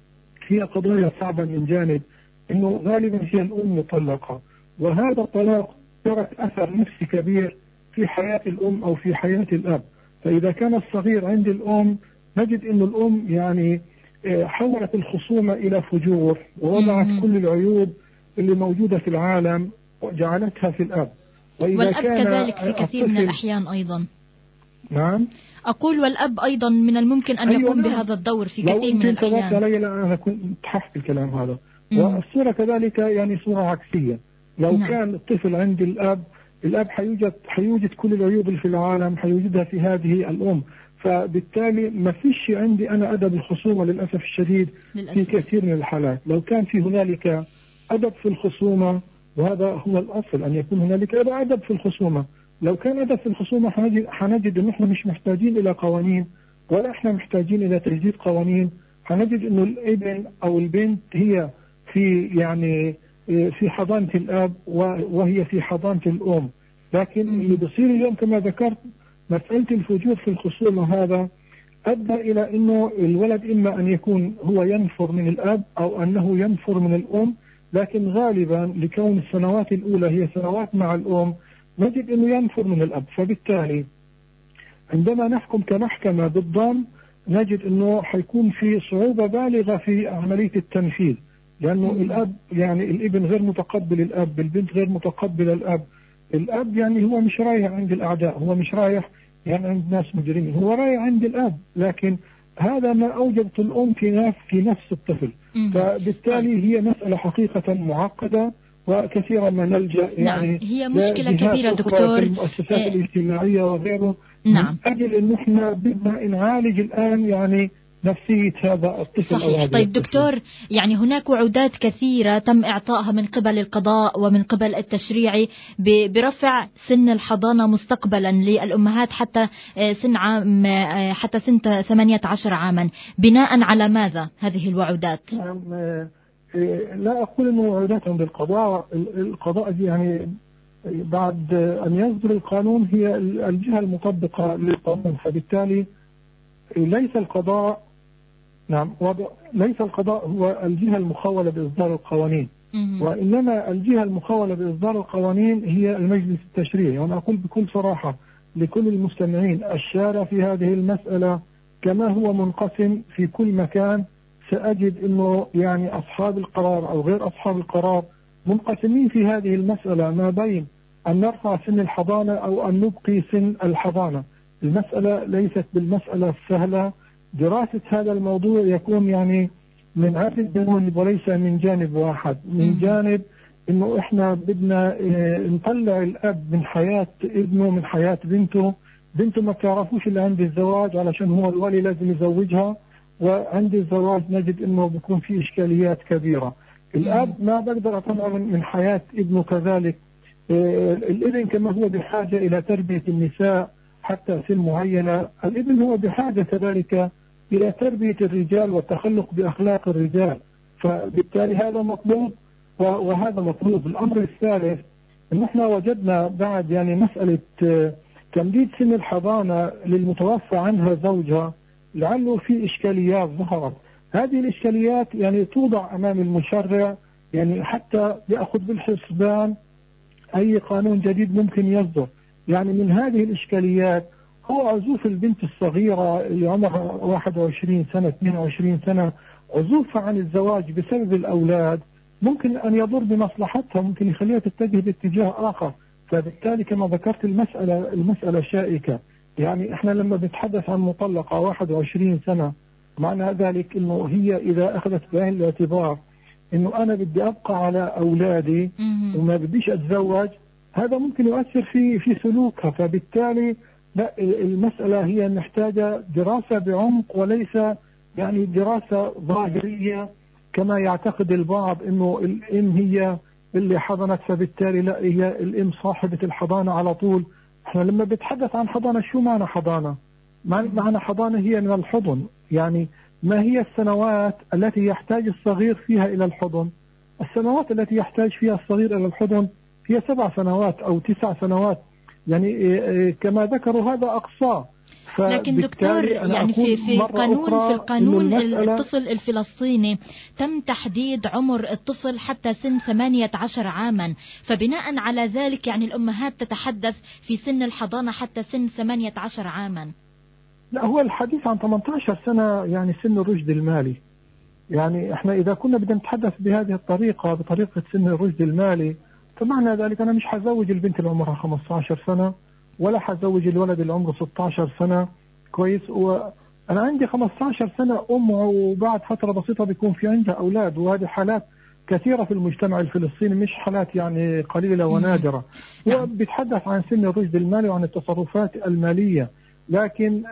هي قضايا صعبة من جانب أنه غالبا هي الأم مطلقة، وهذا الطلاق ترك أثر نفسي كبير في حياة الأم أو في حياة الأب. فإذا كان الصغير عند الأم نجد أن الأم يعني حولت الخصومة إلى فجور، ووضعت كل العيوب اللي موجودة في العالم وجعلتها في الأب. وإذا والأب كان كذلك في كثير من الأحيان أيضا. نعم أقول والأب أيضا من الممكن أن أيوة يقوم نعم. بهذا الدور في كثير من الأحيان. لو أنت أنا كنت تحفظ الكلام هذا. مم. والصورة كذلك يعني صورة عكسية. لو نعم. كان الطفل عند الأب، الأب حيوجد حيوجد كل العيوب اللي في العالم حيوجدها في هذه الأم، فبالتالي ما فيش عندي أنا أدب الخصومة للأسف الشديد للأسف. في كثير من الحالات. لو كان في هنالك أدب في الخصومة، وهذا هو الأصل أن يكون هنالك أدب في الخصومة، لو كان أدب في الخصومة حنجد, حنجد أن احنا مش محتاجين إلى قوانين، ولا احنا محتاجين إلى تجديد قوانين. حنجد أنه الابن أو البنت هي في يعني في حضانة الأب وهي في حضانة الأم. لكن اللي بصير اليوم كما ذكرت مسألة الفجور في الخصومة هذا أدى إلى أنه الولد إما أن يكون هو ينفر من الأب أو أنه ينفر من الأم، لكن غالبا لكون السنوات الأولى هي سنوات مع الأم نجد أنه ينفر من الأب. فبالتالي عندما نحكم كمحكمة بالضم نجد أنه حيكون في صعوبة بالغة في عملية التنفيذ، لأنه الأب يعني الابن غير متقبل الأب، البنت غير متقبل الأب. الأب يعني هو مش رايح عند الأعداء، هو مش رايح يعني عند ناس مجرمين، هو رايح عند الأب. لكن هذا ما أوجدت الأم في نفس في نفس الطفل. فبالتالي هي مسألة حقيقة معقدة وكثيرا ما نلجأ يعني نعم. هي مشكلة كبيرة دكتور، المؤسسات إيه الاجتماعية وغيره. نعم. من أجل أن احنا بدنا نعالج الآن يعني نفسية هذا الطفل. صحيح. طيب دكتور، يعني هناك وعودات كثيرة تم إعطائها من قبل القضاء ومن قبل التشريعي برفع سن الحضانة مستقبلا للأمهات حتى سن عام حتى سن ثمانية عشر عاما. بناء على ماذا هذه الوعودات؟ لا أقول أنه وعودات عند القضاء. القضاء يعني بعد أن يصدر القانون هي الجهة المطبقة للقانون، فبالتالي ليس القضاء نعم ليس القضاء هو الجهة المخولة بإصدار القوانين، وإنما الجهة المخولة بإصدار القوانين هي المجلس التشريعي. وأنا أقول بكل صراحة لكل المستمعين الشارع في هذه المسألة كما هو منقسم في كل مكان، سأجد أنه يعني أصحاب القرار أو غير أصحاب القرار منقسمين في هذه المسألة ما بين أن نرفع سن الحضانة أو أن نبقي سن الحضانة. المسألة ليست بالمسألة السهلة. دراسة هذا الموضوع يكون يعني من عدة جوانب وليس من جانب واحد. من جانب إنه إحنا بدنا نطلع الأب من حياة ابنه من حياة بنته. بنته ما بتعرفوش إلا عند الزواج علشان هو الولي لازم يزوجها، وعند الزواج نجد إنه بيكون في إشكاليات كبيرة. الأب ما بقدر أطلع من حياة ابنه كذلك. الابن كما هو بحاجة إلى تربية النساء حتى سن معينة، الابن هو بحاجة كذلك إلى تربية الرجال والتخلق بأخلاق الرجال. فبالتالي هذا مطلوب وهذا مطلوب. الأمر الثالث أن احنا وجدنا بعد يعني مسألة تمديد سن الحضانة للمتوفى عنها زوجها لعله في إشكاليات ظهرت. هذه الإشكاليات يعني توضع أمام المشرع يعني حتى يأخذ بالحسبان أي قانون جديد ممكن يصدر. يعني من هذه الإشكاليات هو عزوف البنت الصغيرة اللي عمرها واحد وعشرين سنة اثنين وعشرين سنة، عزوفها عن الزواج بسبب الأولاد ممكن أن يضر بمصلحتها، ممكن يخليها تتجه باتجاه آخر. فبالتالي كما ذكرت المسألة المسألة شائكة. يعني احنا لما بنتحدث عن مطلقة واحد وعشرين سنة معنى ذلك انه هي اذا اخذت بعين الاعتبار انه انا بدي ابقى على اولادي وما بديش اتزوج، هذا ممكن يؤثر في في سلوكها. فبالتالي لا، المسألة هي محتاجة دراسة بعمق وليس يعني دراسة ظاهرية كما يعتقد البعض انه الام هي اللي حضنت فبالتالي لا هي الام صاحبة الحضانة على طول. احنا لما بنتحدث عن حضانة شو معنى حضانة؟ معنى حضانة هي من الحضن. يعني ما هي السنوات التي يحتاج الصغير فيها إلى الحضن؟ السنوات التي يحتاج فيها الصغير إلى الحضن هي سبع سنوات أو تسع سنوات، يعني كما ذكروا هذا أقصاه. لكن دكتور يعني في في قانون في القانون الطفل الفلسطيني تم تحديد عمر الطفل حتى سن ثمانية عشر عاما، فبناء على ذلك يعني الأمهات تتحدث في سن الحضانة حتى سن ثمانية عشر عاما. لا، هو الحديث عن ثمانية عشر سنة يعني سن الرشد المالي. يعني احنا إذا كنا بدنا نتحدث بهذه الطريقة بطريقة سن الرشد المالي، فمعنى ذلك أنا مش حزوج البنت اللي عمرها خمسة عشر سنة ولا حزوج الولد اللي عمره ستة عشر سنة. كويس. وأنا عندي خمسة عشر سنة أم وبعد فترة بسيطة بيكون في عندها أولاد، وهذه حالات كثيرة في المجتمع الفلسطيني، مش حالات يعني قليلة ونادرة. هو بيتحدث عن سن الرشد المالي وعن التصرفات المالية، لكن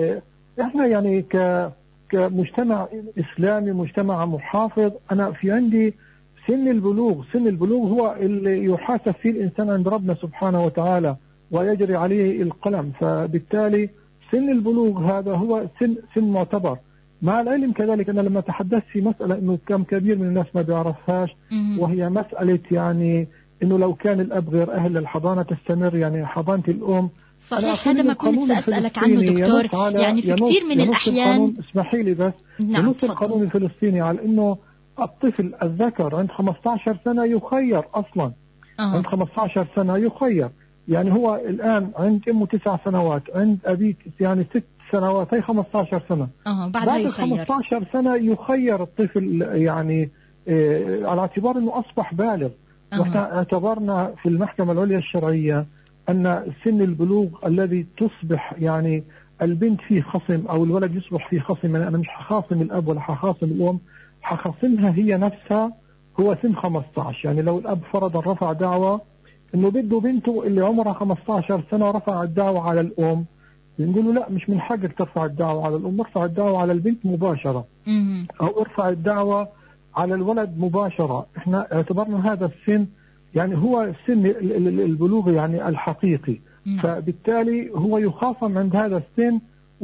احنا يعني ك كمجتمع إسلامي مجتمع محافظ، أنا في عندي سن البلوغ. سن البلوغ هو اللي يحاسب فيه الإنسان عند ربنا سبحانه وتعالى ويجري عليه القلم، فبالتالي سن البلوغ هذا هو سن سن معتبر. مع العلم كذلك أنا لما تحدثت في مسألة إنه كم كبير من الناس ما بيعرفهاش، وهي مسألة يعني إنه لو كان الأب غير أهل للحضانة تستمر يعني حضانة الأم. صحيح، هذا ما كنت سأسألك عنه دكتور. يعني في كثير من الأحيان اسمحي لي بس نعم ينص القانون الفلسطيني على إنه الطفل الذكر عند خمسة عشر سنة يخير أصلا. آه. عند خمسة عشر سنة يخير، يعني هو الآن عند أمه تسع سنوات، عند أبيك يعني ست سنوات، هي خمسة عشر سنة. آه. بعد ال خمسة عشر سنة يخير الطفل يعني إيه على اعتبار إنه أصبح بالغ. آه. نحن اعتبرنا في المحكمة العليا الشرعية أن سن البلوغ الذي تصبح يعني البنت فيه خصم أو الولد يصبح فيه خصم، أنا مش حخاصم الأب ولا حخاصم الأم، حخاصمها هي نفسها، هو سن خمسة عشر. يعني لو الأب فرضا رفع دعوة إنه بده بنته اللي عمرها خمسة عشر سنة رفع الدعوة على الأم، بنقول له لا، مش من حقك ترفع الدعوة على الأم، ارفع الدعوة على البنت مباشرة، أو ارفع الدعوة على الولد مباشرة. احنا اعتبرنا هذا السن يعني هو سن البلوغ يعني الحقيقي. نعم. فبالتالي هو يخاصم عند هذا السن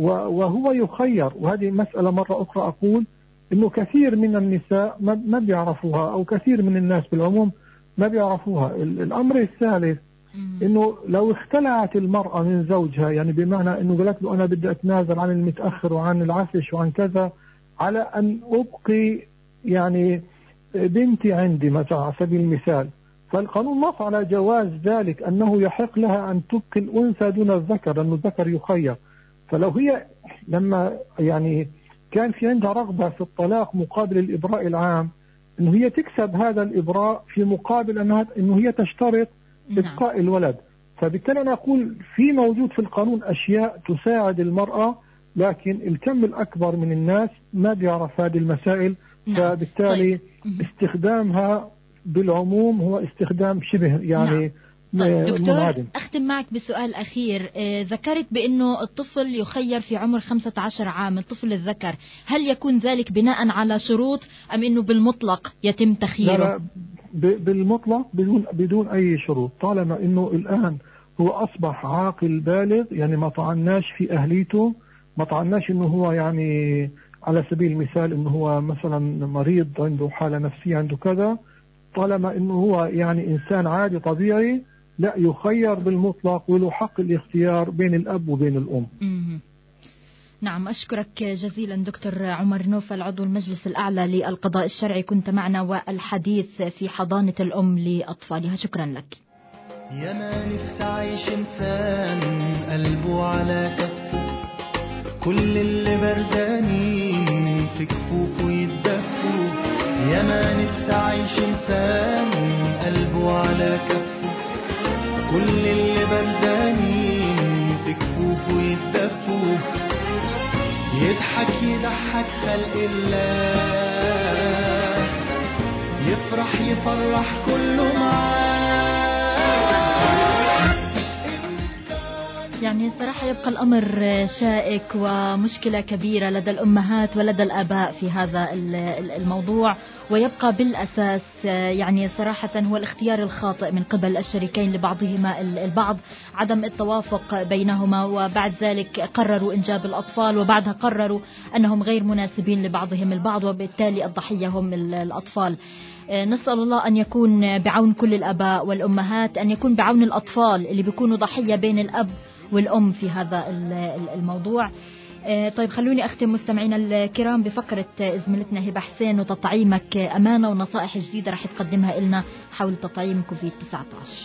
وهو يخير. وهذه مسألة مرة أخرى أقول إنه كثير من النساء ما بيعرفوها، أو كثير من الناس بالعموم ما بيعرفوها. الأمر الثالث إنه لو اختلعت المرأة من زوجها، يعني بمعنى إنه قالت له أنا بدي أتنازل عن المتأخر وعن العفش وعن كذا على أن أبقي يعني بنتي عندي مثلا على سبيل المثال، فالقانون نص على جواز ذلك، أنه يحق لها أن تبقي الأنثى دون الذكر، لأنه الذكر يخير. فلو هي لما يعني كان في عندها رغبة في الطلاق مقابل الإبراء العام، أنه هي تكسب هذا الإبراء في مقابل أنها إنه هي تشترط إبقاء الولد. فبالتالي أنا أقول في موجود في القانون أشياء تساعد المرأة، لكن الكم الأكبر من الناس ما بيعرف هذه المسائل. فبالتالي طيب. استخدامها بالعموم هو استخدام شبه يعني نعم. طيب دكتور منعدم. أختم معك بسؤال أخير. آه ذكرت بأنه الطفل يخير في عمر خمسة عشر عام، الطفل الذكر، هل يكون ذلك بناء على شروط أم أنه بالمطلق يتم تخييره؟ لا لا، بالمطلق بدون بدون أي شروط، طالما أنه الآن هو أصبح عاقل بالغ، يعني ما طعناش في أهليته، ما طعناش أنه هو يعني على سبيل المثال أنه هو مثلا مريض عنده حالة نفسية عنده كذا، طالما أنه هو يعني إنسان عادي طبيعي لا يخير بالمطلق وله حق الاختيار بين الأب وبين الأم. مم. نعم، أشكرك جزيلا دكتور عمر نوفل عضو المجلس الأعلى للقضاء الشرعي، كنت معنا والحديث في حضانة الأم لأطفالها. شكرا لك. يا ما نفسي عايش إنسان قلبه على كفه، كل اللي بردانين في كفوفه يتدفوا. يا ما نفسي عايش إنسان قلبه على كفه، كل اللي بردانين في كفوفه يتدفوا. يضحك يضحك خلق الله، يفرح يفرح كله معاه. يعني صراحة يبقى الأمر شائك ومشكلة كبيرة لدى الأمهات ولدى الآباء في هذا الموضوع، ويبقى بالأساس يعني صراحة هو الاختيار الخاطئ من قبل الشريكين لبعضهما البعض، عدم التوافق بينهما، وبعد ذلك قرروا إنجاب الأطفال وبعدها قرروا أنهم غير مناسبين لبعضهم البعض، وبالتالي الضحية هم الأطفال. نسأل الله أن يكون بعون كل الآباء والأمهات، أن يكون بعون الأطفال اللي بيكونوا ضحية بين الأب والأم في هذا الموضوع. طيب خلوني أختم مستمعينا الكرام بفقرة زميلتنا هبة حسين وتطعيمك أمانة ونصائح جديدة رح تقدمها لنا حول تطعيم كوفيد تسعة عشر.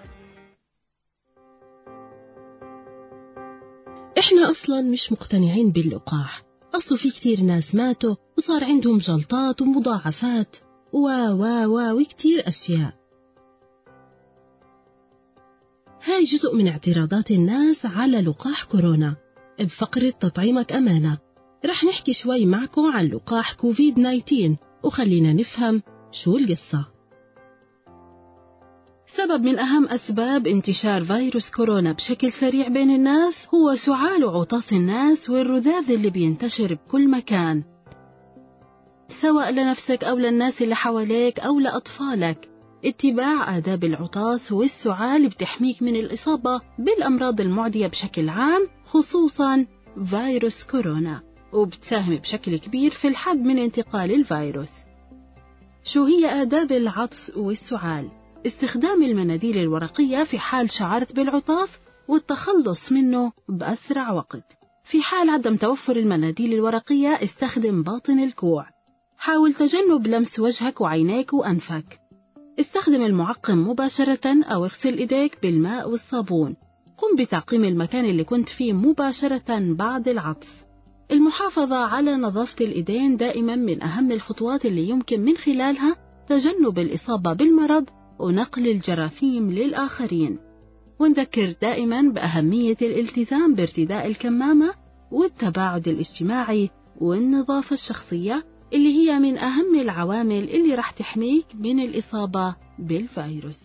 إحنا أصلا مش مقتنعين باللقاح، أصله في كتير ناس ماتوا وصار عندهم جلطات ومضاعفات و و و وكتير أشياء. هاي جزء من اعتراضات الناس على لقاح كورونا. بفقرة تطعيمك أمانة رح نحكي شوي معكم عن لقاح كوفيد تسعة عشر وخلينا نفهم شو القصة. سبب من أهم أسباب انتشار فيروس كورونا بشكل سريع بين الناس هو سعال وعطاس الناس والرذاذ اللي بينتشر بكل مكان، سواء لنفسك أو للناس اللي حواليك أو لأطفالك. اتباع آداب العطاس والسعال بتحميك من الإصابة بالأمراض المعدية بشكل عام، خصوصاً فيروس كورونا، وبتساهم بشكل كبير في الحد من انتقال الفيروس. شو هي آداب العطس والسعال؟ استخدام المناديل الورقية في حال شعرت بالعطاس والتخلص منه بأسرع وقت. في حال عدم توفر المناديل الورقية استخدم باطن الكوع. حاول تجنب لمس وجهك وعينيك وأنفك. استخدم المعقم مباشرة أو اغسل إيديك بالماء والصابون. قم بتعقيم المكان اللي كنت فيه مباشرة بعد العطس. المحافظة على نظافة الإيدين دائما من أهم الخطوات اللي يمكن من خلالها تجنب الإصابة بالمرض ونقل الجراثيم للآخرين. ونذكر دائما بأهمية الالتزام بارتداء الكمامة والتباعد الاجتماعي والنظافة الشخصية اللي هي من أهم العوامل اللي راح تحميك من الإصابة بالفيروس.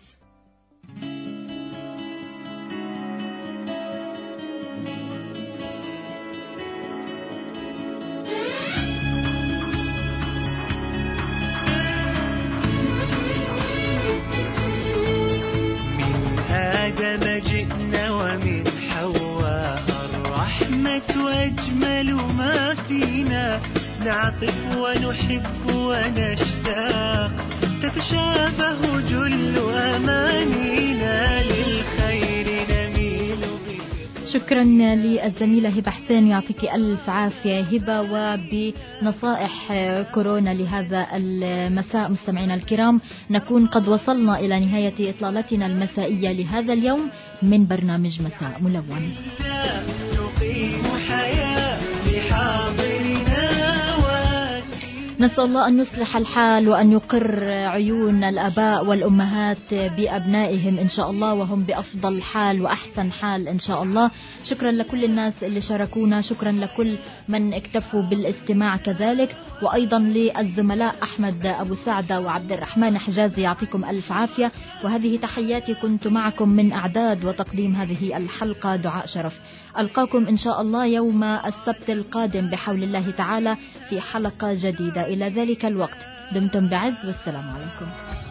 من آدم جئنا ومن حواء الرحمة وأجمل ما فينا، نعطف ونحب ونشتاق، تتشابه جل أمانينا، للخير نميل به. شكرا للزميلة هبة حسين، يعطيك ألف عافية هبة. وبنصائح كورونا لهذا المساء مستمعينا الكرام نكون قد وصلنا إلى نهاية إطلالتنا المسائية لهذا اليوم من برنامج مساء ملون. نقيم حياة لحاضرنا، نسأل الله أن يصلح الحال وأن يقر عيون الآباء والأمهات بأبنائهم إن شاء الله وهم بأفضل حال وأحسن حال إن شاء الله. شكرا لكل الناس اللي شاركونا، شكرا لكل من اكتفوا بالاستماع كذلك، وأيضا للزملاء أحمد أبو سعدة وعبد الرحمن حجازي، يعطيكم ألف عافية. وهذه تحياتي، كنت معكم من أعداد وتقديم هذه الحلقة دعاء شرف. ألقاكم إن شاء الله يوم السبت القادم بحول الله تعالى في حلقة جديدة. إلى ذلك الوقت دمتم بعز والسلام عليكم.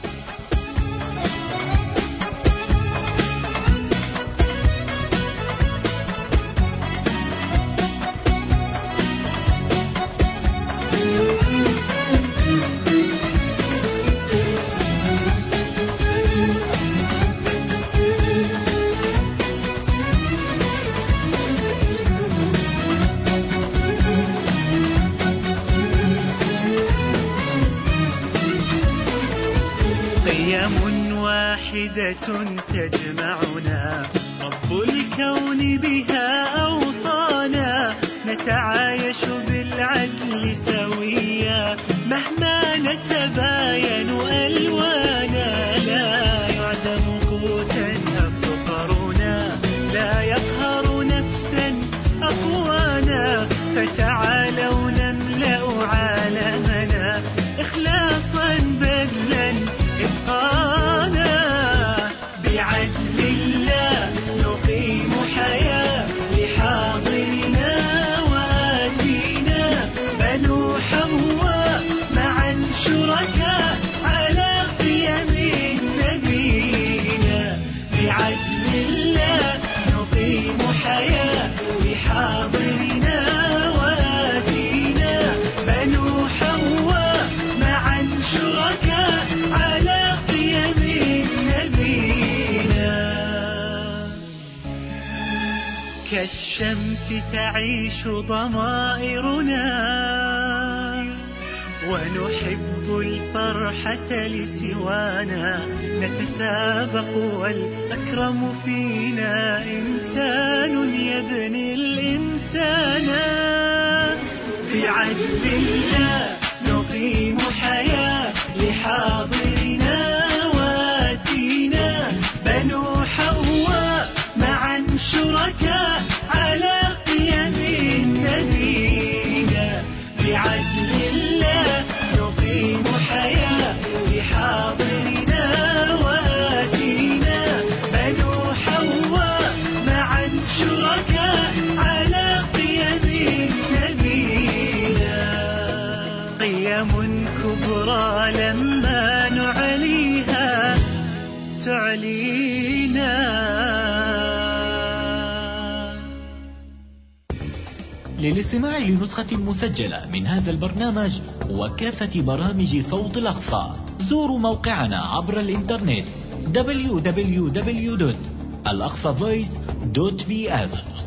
تجمعنا، رب الكون بها أوصانا، نتعايش بالعدل سويا مهما نتباين ألوانا، لا يعدم قوتا أفقرنا، لا يقهر نفسا أقوانا، فتعالوا نملأ عالمنا إخلاصا بذلا إتقانا، بعدل الله نقيم حياة كالشمس تعيش ضمائرنا، ونحب الفرحة لسوانا، نتسابق والأكرم فينا إنسان يبني الإنسان. بعدل الله نقيم حياة لحاضرنا واتينا، بنو حواء معا شركاء على قيم النبينا. بعدل الله نقيم حياة لحاضرنا واتينا، بنو حواء معا شركاء على قيم النبينا. قيم كبرى لما نعليها تعلينا. للاستماع لنسخة مسجلة من هذا البرنامج وكافة برامج صوت الأقصى زوروا موقعنا عبر الإنترنت دبليو دبليو دبليو دوت الأقصى فويس دوت بي إس.